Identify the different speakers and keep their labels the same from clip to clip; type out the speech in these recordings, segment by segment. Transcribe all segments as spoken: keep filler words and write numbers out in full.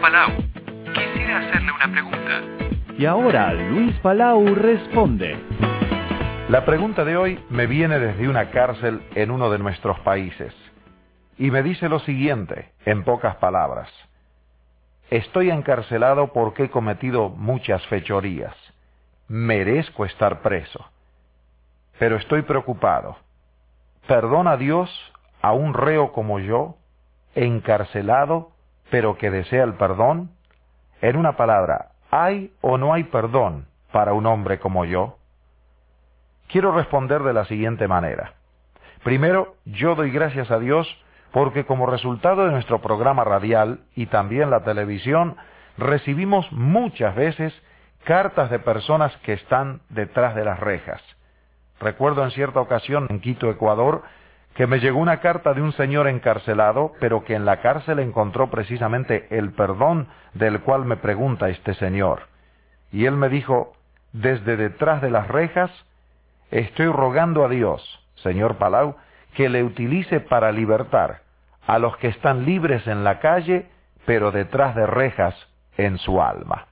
Speaker 1: Palau. Quisiera hacerle una pregunta.
Speaker 2: Y ahora Luis Palau responde.
Speaker 3: La pregunta de hoy me viene desde una cárcel en uno de nuestros países. Y me dice lo siguiente, en pocas palabras. Estoy encarcelado porque he cometido muchas fechorías. Merezco estar preso. Pero estoy preocupado. ¿Perdona Dios a un reo como yo, encarcelado, pero que desea el perdón? En una palabra, ¿hay o no hay perdón para un hombre como yo? Quiero responder de la siguiente manera. Primero, yo doy gracias a Dios porque como resultado de nuestro programa radial y también la televisión, recibimos muchas veces cartas de personas que están detrás de las rejas. Recuerdo en cierta ocasión en Quito, Ecuador, que me llegó una carta de un señor encarcelado, pero que en la cárcel encontró precisamente el perdón del cual me pregunta este señor. Y él me dijo, desde detrás de las rejas, estoy rogando a Dios, señor Palau, que le utilice para libertar a los que están libres en la calle, pero detrás de rejas en su alma.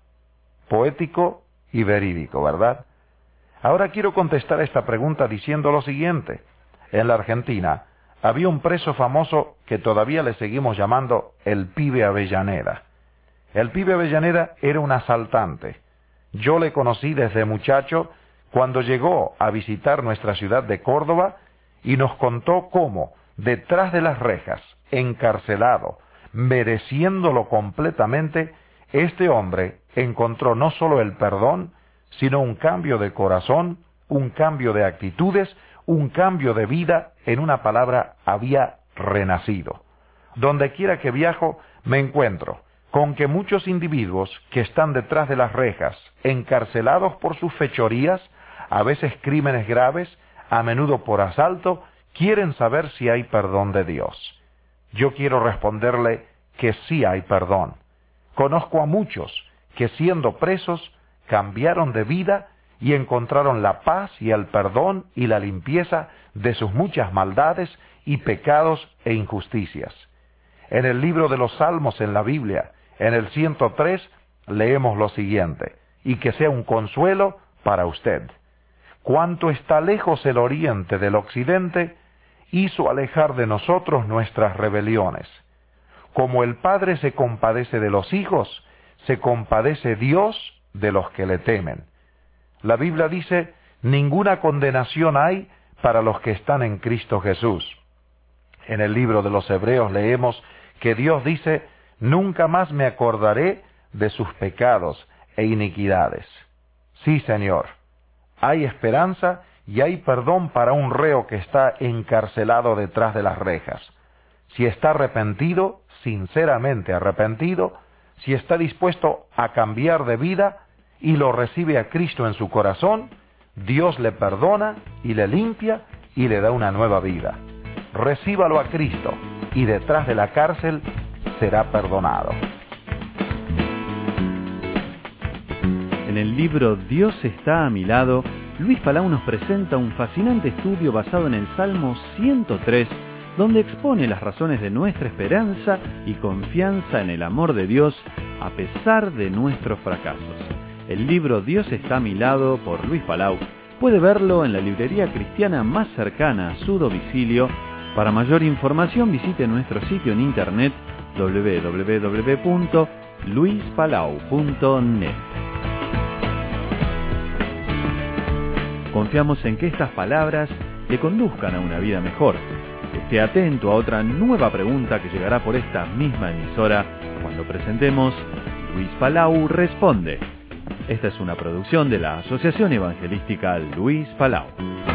Speaker 3: Poético y verídico, ¿verdad? Ahora quiero contestar a esta pregunta diciendo lo siguiente. En la Argentina había un preso famoso que todavía le seguimos llamando el Pibe Avellaneda. El Pibe Avellaneda era un asaltante. Yo le conocí desde muchacho cuando llegó a visitar nuestra ciudad de Córdoba y nos contó cómo, detrás de las rejas, encarcelado, mereciéndolo completamente, este hombre encontró no solo el perdón, sino un cambio de corazón, un cambio de actitudes, un cambio de vida, en una palabra, había renacido. Donde quiera que viajo, me encuentro con que muchos individuos que están detrás de las rejas, encarcelados por sus fechorías, a veces crímenes graves, a menudo por asalto, quieren saber si hay perdón de Dios. Yo quiero responderle que sí hay perdón. Conozco a muchos que siendo presos cambiaron de vida y encontraron la paz y el perdón y la limpieza de sus muchas maldades y pecados e injusticias. En el libro de los Salmos en la Biblia, en el ciento tres, leemos lo siguiente, y que sea un consuelo para usted. Cuanto está lejos el oriente del occidente, hizo alejar de nosotros nuestras rebeliones. Como el Padre se compadece de los hijos, se compadece Dios de los que le temen. La Biblia dice, ninguna condenación hay para los que están en Cristo Jesús. En el libro de los Hebreos leemos que Dios dice, nunca más me acordaré de sus pecados e iniquidades. Sí, Señor, hay esperanza y hay perdón para un reo que está encarcelado detrás de las rejas. Si está arrepentido, sinceramente arrepentido, si está dispuesto a cambiar de vida y lo recibe a Cristo en su corazón, Dios le perdona y le limpia y le da una nueva vida. Recíbalo a Cristo y detrás de la cárcel será perdonado.
Speaker 2: En el libro Dios está a mi lado, Luis Palau nos presenta un fascinante estudio basado en el Salmo ciento tres, donde expone las razones de nuestra esperanza y confianza en el amor de Dios a pesar de nuestros fracasos. El libro Dios está a mi lado, por Luis Palau, puede verlo en la librería cristiana más cercana a su domicilio. Para mayor información visite nuestro sitio en internet doble u doble u doble u punto luis palau punto net. Confiamos en que estas palabras le conduzcan a una vida mejor. Esté atento a otra nueva pregunta que llegará por esta misma emisora cuando presentemos Luis Palau Responde. Esta es una producción de la Asociación Evangelística Luis Palau.